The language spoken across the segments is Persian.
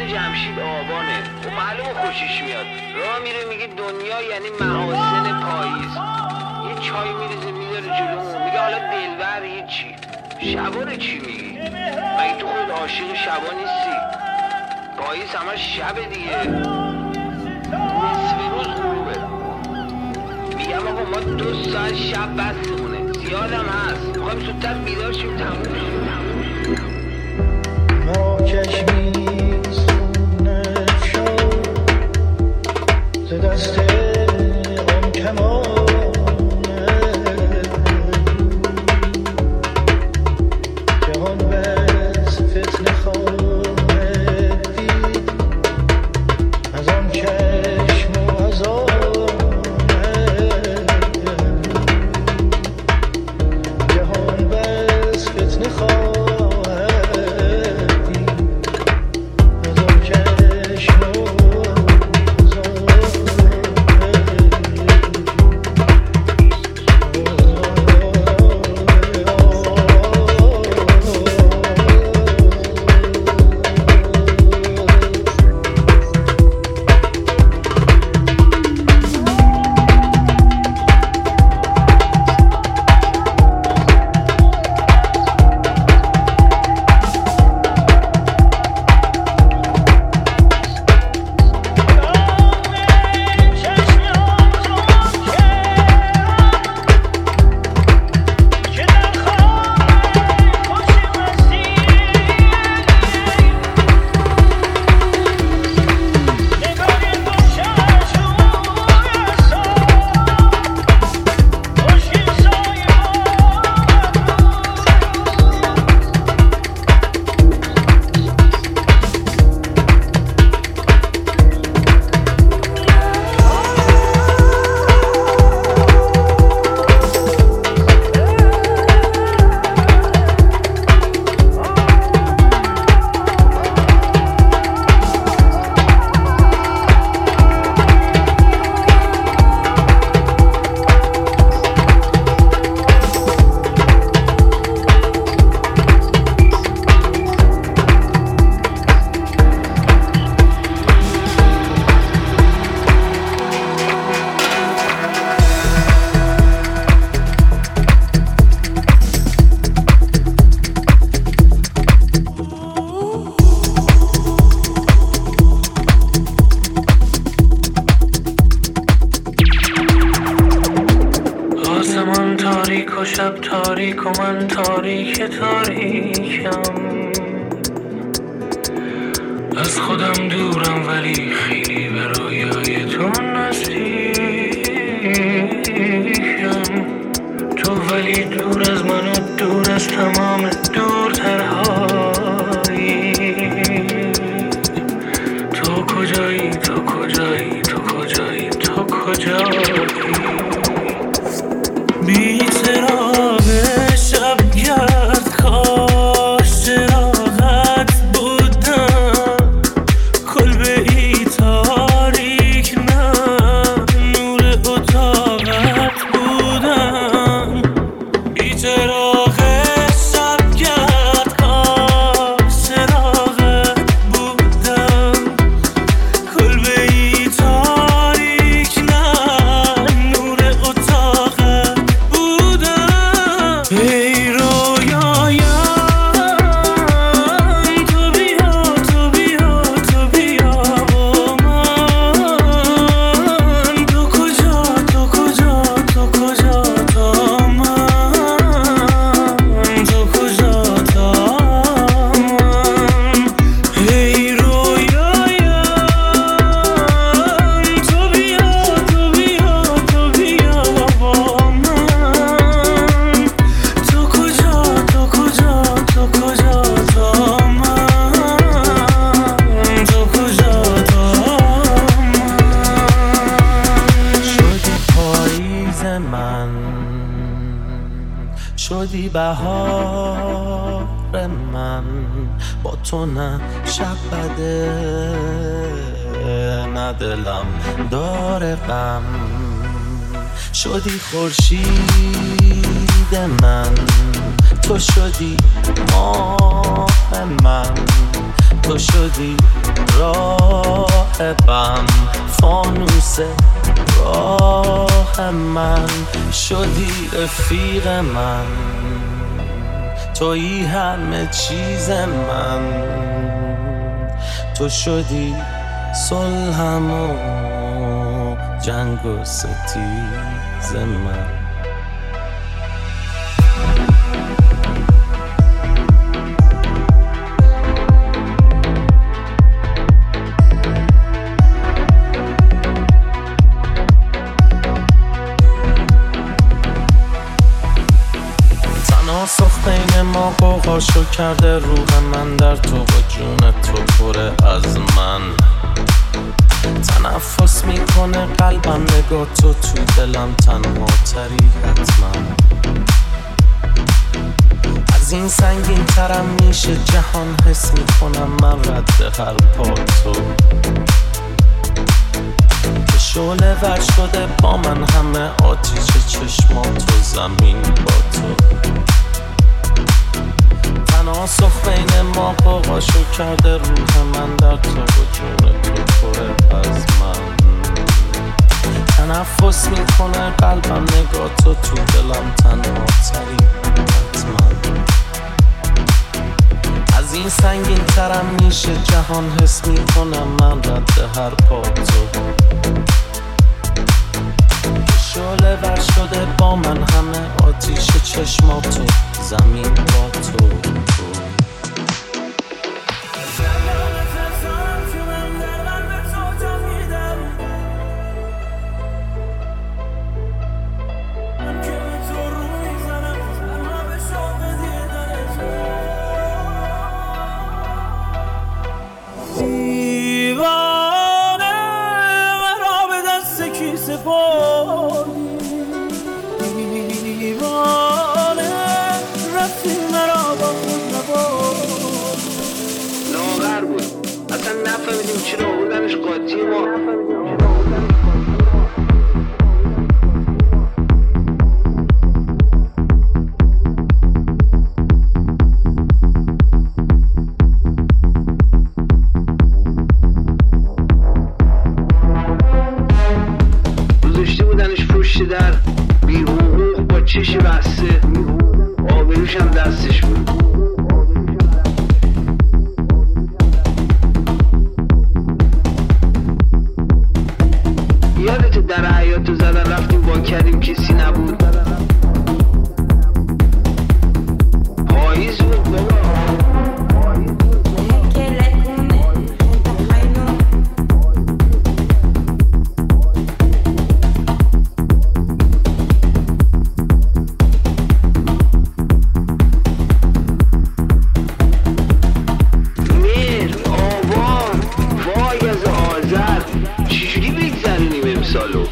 جمشید آبانه و معلوم خوشش میاد. راه میره میگه دنیا یعنی محاسن پاییز. یه چای میریزه میذاره جلومون میگه حالا دلبر هیچی. شبا چی میگی؟ مگه تو خود عاشق شبا نیستی؟ پاییز همش شب دیگه، نصف روز غروبه. میگم آقا ما 2 ساعت شب بسمونه، زیادم هست، میخوایم زودتر بیدار شیم تموم شیم. ما کشمیر سونه شد ز دست آن کمانه، جهان بس فتنه خواهد دید از آن چشم و از آنه، جهان بس فتنه خواهد و شب تاریک و من تاریکم، از خودم دورم ولی خیلی به رویای تو نزدیکم. تو ولی دور از من و دور از تمام دورترهایی. تو کجایی، تو کجایی، تو کجایی، تو کجایی؟ بی چراغ شب گرد کاش چراغت بودم، کلبه ای تاریک نه نور اتاقت بودم. بی چراغ شب گرد کاش چراغت بودم، کلبه ای تاریک نه نور اتاقت بودم. ای رویایم تو بیا، تو بیا، تو بیا با من. تو کجا، تو کجا، تو کجا تا من، تو کجا تا من. ای رویایم تو بیا، تو بیا، تو بیا با من. تو کجا، تو کجا، تو کجا تا من، تو کجا تا من. شدی پاییز من، شدی بهار من، با تو نه شب بده نه دلم داره غم. شدی خورشید من، تو شدی ماه من، تو شدی راهبم فانوس راه من شدی رفیق من تویی همه چیز من تو شدی صلحم و جنگ و ستیز من تناسخ بین ما قوقاشو کرده روح من در تو و جون تو پره از من تنفس میکنه قلبم نگاه تو دلم تنها تری حتما از این سنگین ترم میشه جهان حس میکنم من رد هر پا تو که شعله ور شده با من همه آتیش چشمات و زمین با تو تناسخ بین ما قوقاشو کرده روح من در تو و جون تو پره از من تنفس میکنه قلبم نگاه تو دلم تنها تری حتما از این سنگین ترم میشه جهان حس میکنم من رد هر پا تو شعله ور شده با من همه آتیش چشماتو زمین با تو نفهمیدیم چرا آوردنش قاطی ما گذاشته بودنش پشت در بی حقوق با چش بسته آبروش هم دستش بود یادت در حیاتو زدن رفتیم با کردیم کسی نبود پاییز بود بابا مهر آوار وای از آذر چجوری بگذرونیم امسالو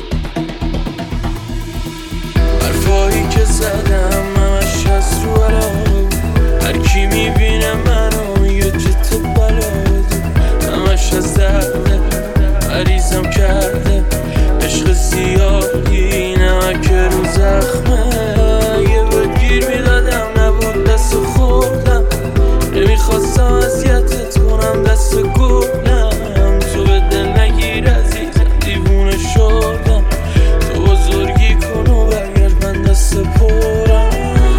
حرفایی که زدم همش از رو علاقه هر کی میبینه منو میگه جت بلاد همش از درده مریضم کرده عشق زیادی نمک رو زخمه یه بگیر میدادم نبود دست خوردم نمیخواستم اذیتت کنم دست گفتم تو به دل نگیر عزیزم دیوونه شدم تو بزرگی کن و برگرد من دست پرم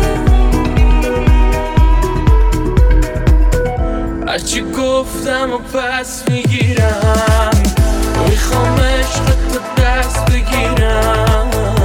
هرچی گفتم و پس میگیرم میخوام عشقت دست بگیرم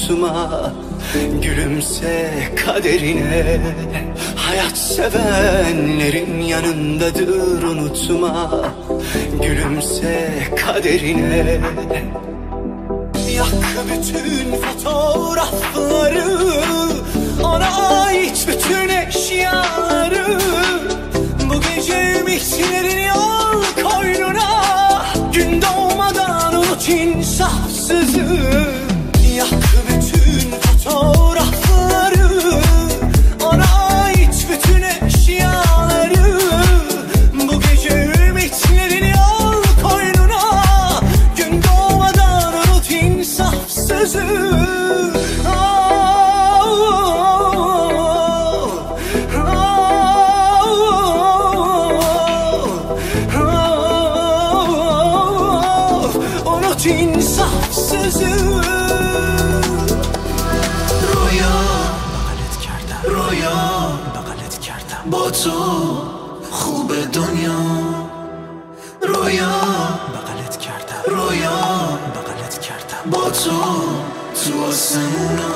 unutma. Gülümse kaderine, hayat sevenlerin yanındadır unutma. Gülümse kaderine. Yak bütün fotoğrafları, ona ait bütün eşyaları. Bu gece ümitlerin yol koynuna, gün doğmadan unut insafsızı. Yak bütün fotoğrafları, ona ait bütün eşyaları. Bu gece ümitlerin yol koynuna, gün doğmadan unut insafsızı. Unut insafsızı. رویا بغلت کردم با تو خوب دنیا. رویا بغلت کردم، رویا بغلت کردم با تو تو آسمونا.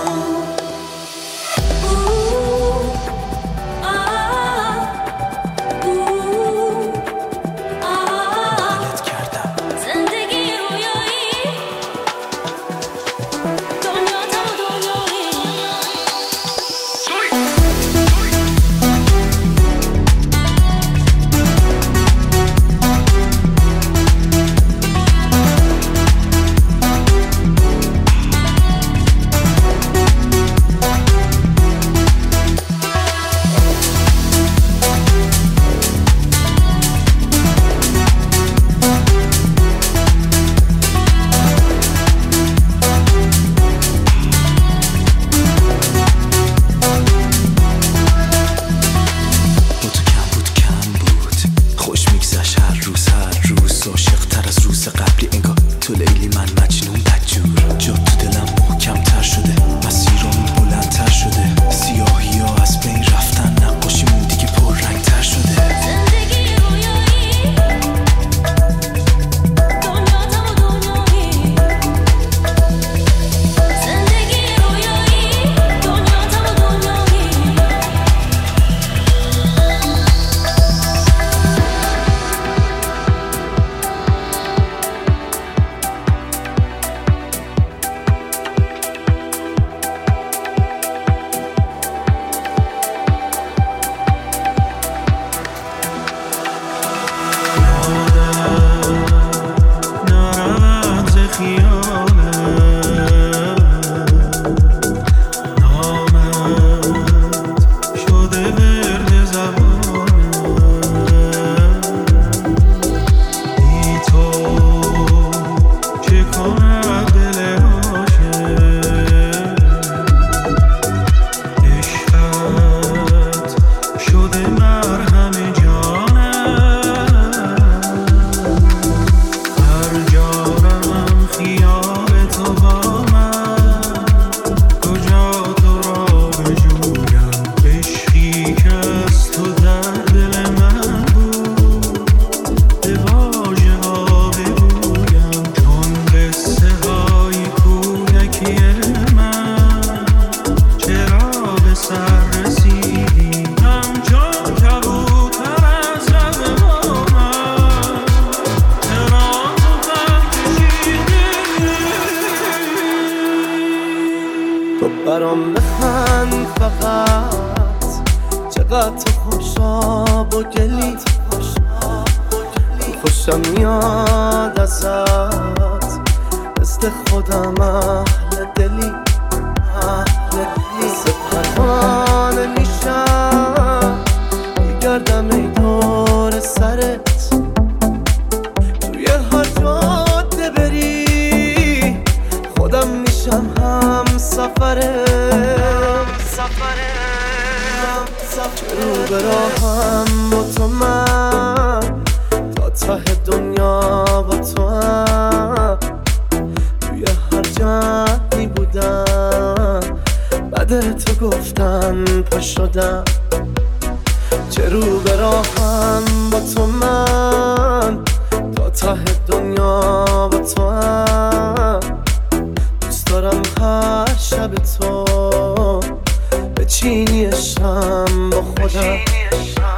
برام بخند فقط، چقدر تو خوشاب و گلی. خوشم میاد ازت، مثل خودم اهل دلی. مثل پروانه میشم، میگردم ای دور سرت. توی هر جاده بری، خودم میشم هم سفرت. رو به راهم با تو من، تا ته دنیا با تو هم. توی هر جمعی بودم، بعد تو گفتم پا شدم. چه رو به راهم با تو من، تا ته دنیا با تو هم. دوست دارم هر شب تو به چینی شم با خودم